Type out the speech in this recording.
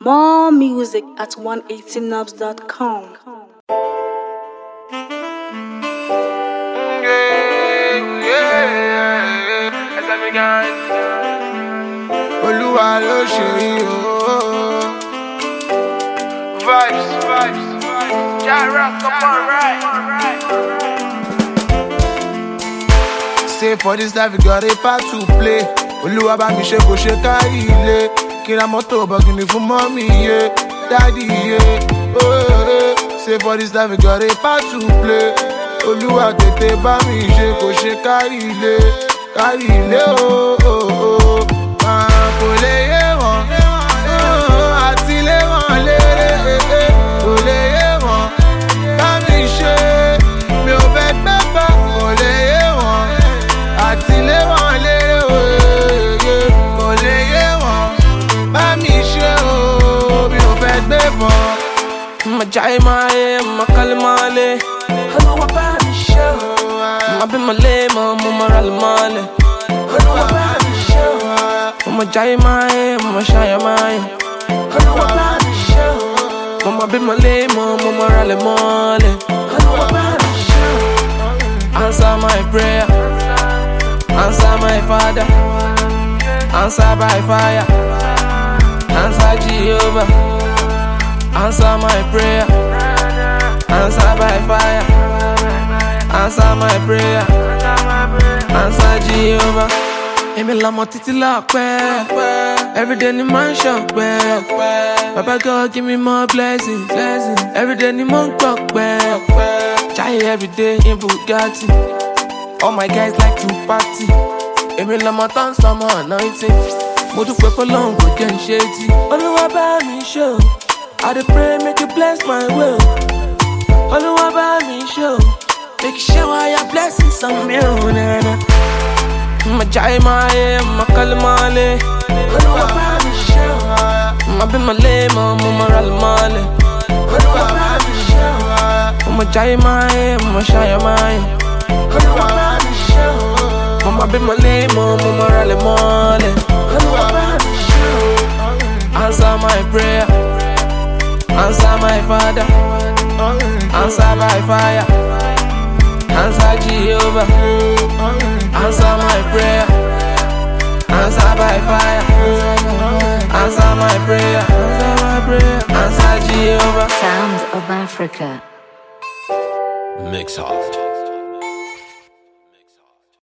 More music at 180nubs.com. Olúwa ló ṣe yìí o. Vibes. Jara, come on, right. Say for this life you got a part to play. Olúwa bá mi ṣe kò ṣe kárí ilé. Kí ra mọ́tò bọ̀gìnì fún mọ́mí yé, dádì yé. Say for this life you got a part to play. Olúwa tètè bá mi ṣe kò ṣe kárí ilé o. Kò lè yé wọn, àti lé wọn lérè. Kò lè yé wọn, bá mi ṣe, mi ò fẹ́ gbẹ́gbẹ́. Kò lè yé wọn, àti lé wọn lérè. Kò lè yé wọn, bá mi ṣe o, mi ò fẹ́ gbẹ́gbẹ́. I'ma jai my, I'ma call male. Hello, what about me show? I'ma be my lame, I'ma rally male. Hello, what about me show? I'ma jai my, I'ma shy my. Hello, what about me show? I'ma be my lame, I'ma rally male. Hello, what about me show? Answer my prayer, answer my father, answer by fire, answer Jehovah. Answer my prayer, answer by fire, answer my prayer, answer Jehovah. Emi lamo titi lope, every day ni man shop Papa God give me more blessings, every day ni man talk Chai every day in Bugatti, all my guys like to party. Emi lamo tan some anointing, mo du pe long go get shady. Oluwa bá mi show. I dey pray make you bless my will. Oluwa bá mi show, make you shower your blessings on me. I'ma jai my, I'ma call male. Oluwa bá mi show, I'ma be my lame, I'ma rally male. Oluwa bá mi show, I'ma jai my, I'ma shy my. Oluwa bá mi show, I'ma be my lame, I'ma rally male. Oluwa bá mi show, answer my prayer. Answer my father, answer by fire, answer Jehovah. Answer my prayer, answer by fire, answer my prayer, answer Jehovah. Sounds of Africa. Mix Hard.